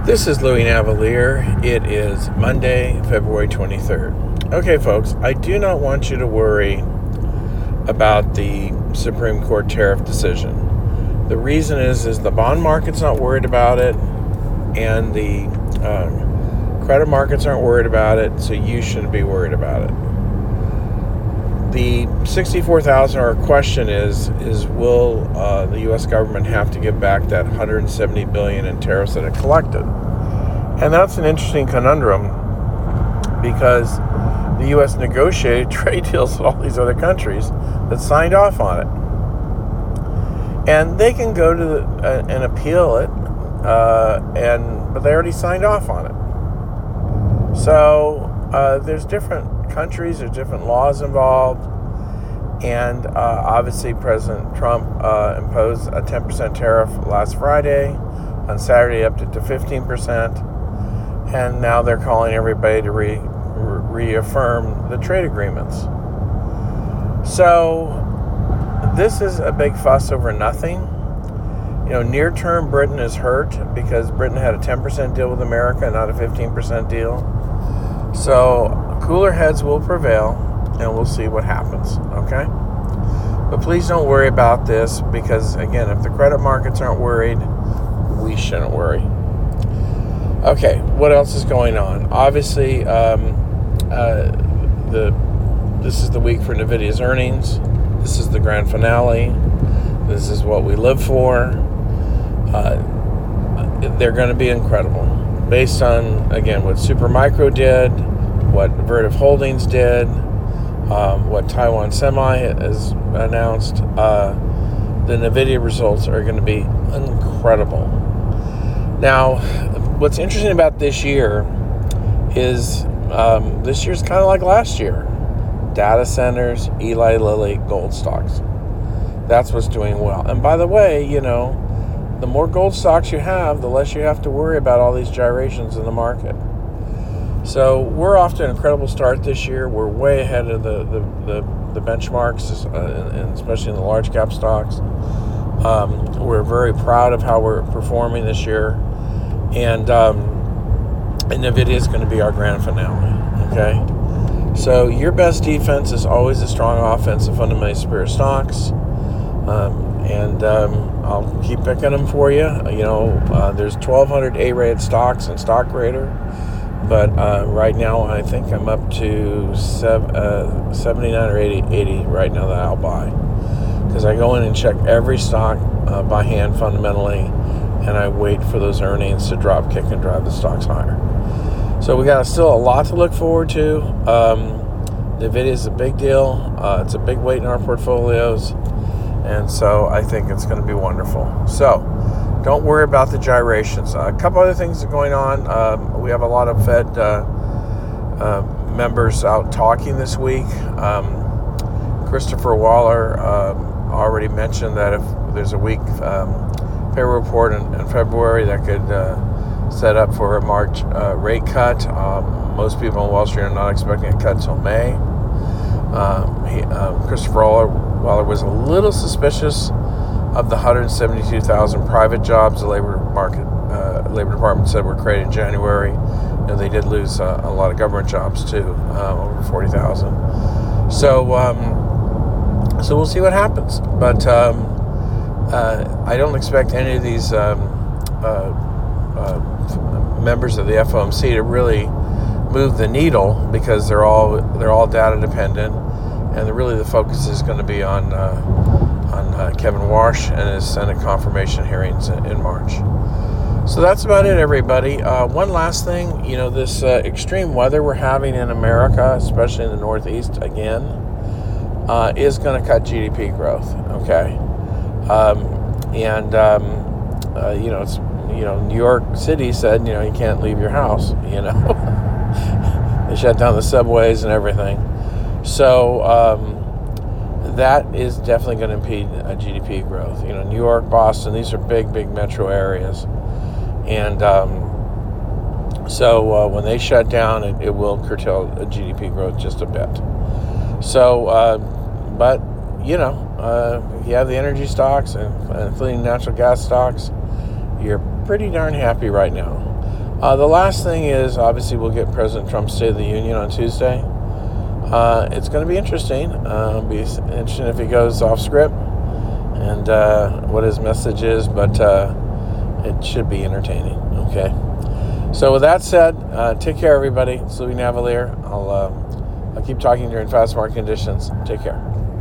This is Louis Navalier. It is Monday, February 23rd. Okay, folks, I do not want you to worry about the Supreme Court tariff decision. The reason is the bond market's not worried about it, and the credit markets aren't worried about it, so you shouldn't be worried about it. The $64,000 question is will the U.S. government have to give back that $170 billion in tariffs that it collected? And that's an interesting conundrum because the U.S. negotiated trade deals with all these other countries that signed off on it. And they can go to and appeal it, but they already signed off on it. So there's different countries, there's different laws involved, and obviously President Trump imposed a 10% tariff last Friday. On Saturday, upped it to 15%, and now they're calling everybody to reaffirm the trade agreements. So this is a big fuss over nothing. Near term, Britain is hurt because Britain had a 10% deal with America, not a 15% deal. So cooler heads will prevail, and we'll see what happens, okay? But please don't worry about this because, again, if the credit markets aren't worried, we shouldn't worry. Okay, what else is going on? Obviously, this is the week for NVIDIA's earnings. This is the grand finale. This is what we live for. They're going to be incredible. Based on, again, what Supermicro did, what Vertiv Holdings did, what Taiwan Semi has announced, the NVIDIA results are going to be incredible. Now, what's interesting about this year is this year's kind of like last year. Data centers, Eli Lilly, gold stocks. That's what's doing well. And by the way, the more gold stocks you have, the less you have to worry about all these gyrations in the market. So we're off to an incredible start this year. We're way ahead of the benchmarks, and especially in the large cap stocks. We're very proud of how we're performing this year. And NVIDIA is going to be our grand finale, okay? So your best defense is always a strong offense of fundamentally superior stocks. I'll keep picking them for you. There's 1,200 A-rated stocks in StockRater, but right now I think I'm up to 79 or 80 right now that I'll buy, because I go in and check every stock by hand fundamentally, and I wait for those earnings to drop, kick, and drive the stocks higher. So we got still a lot to look forward to. NVIDIA is a big deal. It's a big weight in our portfolios. And so I think it's going to be wonderful. So don't worry about the gyrations. A couple other things are going on. We have a lot of Fed members out talking this week. Christopher Waller already mentioned that if there's a weak payroll report in February that could set up for a March rate cut. Most people on Wall Street are not expecting a cut until May. Christopher Waller was a little suspicious of the 172,000 private jobs the Labor Department said were created in January. They did lose a lot of government jobs too, over 40,000. So we'll see what happens. But I don't expect any of these members of the FOMC to really move the needle because they're all data dependent, and the focus is going to be on Kevin Warsh and his Senate confirmation hearings in March. So that's about it, everybody. One last thing, this extreme weather we're having in America, especially in the Northeast again, is going to cut GDP growth. Okay, it's New York City said you can't leave your house. They shut down the subways and everything. So that is definitely going to impede GDP growth. New York, Boston, these are big metro areas. And so when they shut down, it will curtail GDP growth just a bit. So, but, you have the energy stocks, including natural gas stocks, you're pretty darn happy right now. The last thing is, obviously, we'll get President Trump's State of the Union on Tuesday. It's going to be interesting. Be interesting if he goes off script and what his message is, but it should be entertaining. Okay. So with that said, take care, everybody. It's Louis Navalier. I'll keep talking during fast market conditions. Take care.